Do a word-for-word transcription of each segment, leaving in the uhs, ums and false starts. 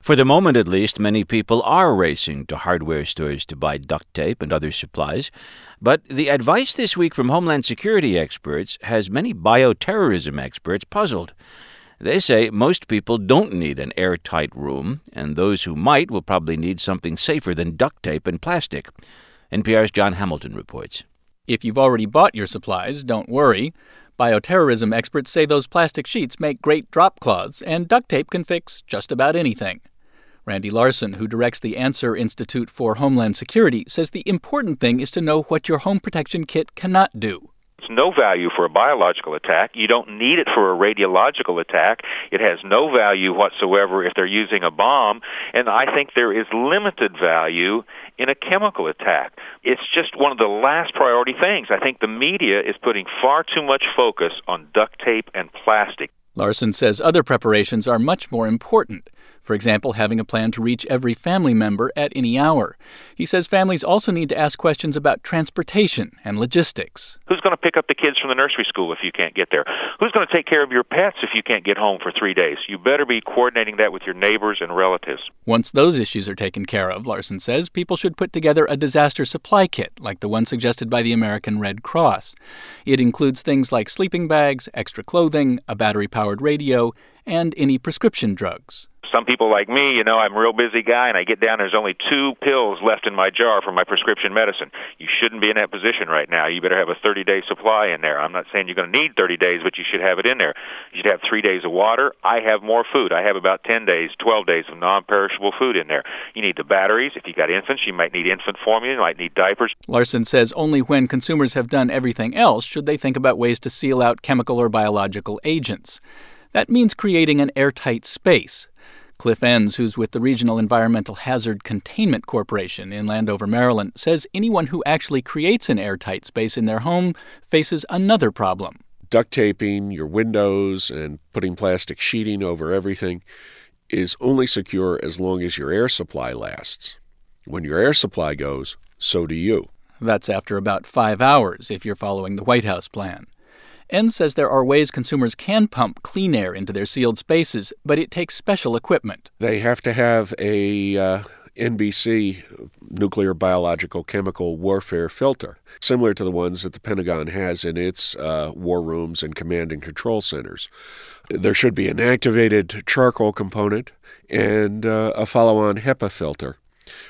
For the moment, at least, many people are racing to hardware stores to buy duct tape and other supplies. But the advice this week from Homeland Security experts has many bioterrorism experts puzzled. They say most people don't need an airtight room, and those who might will probably need something safer than duct tape and plastic. N P R's John Hamilton reports. If you've already bought your supplies, don't worry. Bioterrorism experts say those plastic sheets make great drop cloths, and duct tape can fix just about anything. Randy Larson, who directs the Answer Institute for Homeland Security, says the important thing is to know what your home protection kit cannot do. It's no value for a biological attack. You don't need it for a radiological attack. It has no value whatsoever if they're using a bomb. And I think there is limited value in a chemical attack. It's just one of the last priority things. I think the media is putting far too much focus on duct tape and plastic. Larson says other preparations are much more important. For example, having a plan to reach every family member at any hour. He says families also need to ask questions about transportation and logistics. Who's going to pick up the kids from the nursery school if you can't get there? Who's going to take care of your pets if you can't get home for three days? You better be coordinating that with your neighbors and relatives. Once those issues are taken care of, Larson says, people should put together a disaster supply kit like the one suggested by the American Red Cross. It includes things like sleeping bags, extra clothing, a battery-powered radio, and any prescription drugs. Some people like me, you know, I'm a real busy guy, and I get down, there's only two pills left in my jar for my prescription medicine. You shouldn't be in that position right now. You better have a thirty-day supply in there. I'm not saying you're going to need thirty days, but you should have it in there. You should have three days of water. I have more food. I have about ten days, twelve days of non-perishable food in there. You need the batteries. If you got infants, you might need infant formula. You might need diapers. Larson says only when consumers have done everything else should they think about ways to seal out chemical or biological agents. That means creating an airtight space. Cliff Enns, who's with the Regional Environmental Hazard Containment Corporation in Landover, Maryland, says anyone who actually creates an airtight space in their home faces another problem. Duct taping your windows and putting plastic sheeting over everything is only secure as long as your air supply lasts. When your air supply goes, so do you. That's after about five hours if you're following the White House plan. Enns says there are ways consumers can pump clean air into their sealed spaces, but it takes special equipment. They have to have a uh, N B C, nuclear biological chemical warfare filter, similar to the ones that the Pentagon has in its uh, war rooms and command and control centers. There should be an activated charcoal component and uh, a follow-on HEPA filter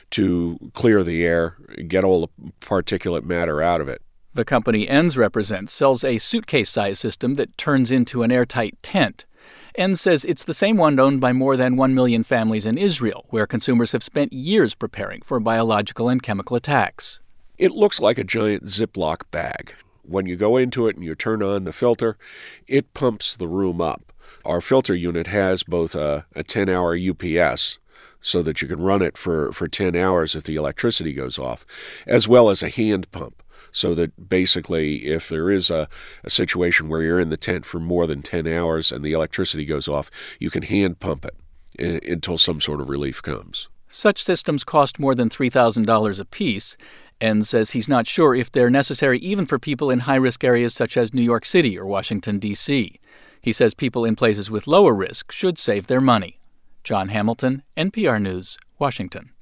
to clear the air, get all the particulate matter out of it. The company Enns represents sells a suitcase-sized system that turns into an airtight tent. Enns says it's the same one owned by more than one million families in Israel, where consumers have spent years preparing for biological and chemical attacks. It looks like a giant Ziploc bag. When you go into it and you turn on the filter, it pumps the room up. Our filter unit has both a, a ten-hour U P S, so that you can run it for, for ten hours if the electricity goes off, as well as a hand pump. So that basically if there is a, a situation where you're in the tent for more than ten hours and the electricity goes off, you can hand pump it I- until some sort of relief comes. Such systems cost more than three thousand dollars apiece. Enns says he's not sure if they're necessary even for people in high-risk areas such as New York City or Washington, D C He says people in places with lower risk should save their money. John Hamilton, N P R News, Washington.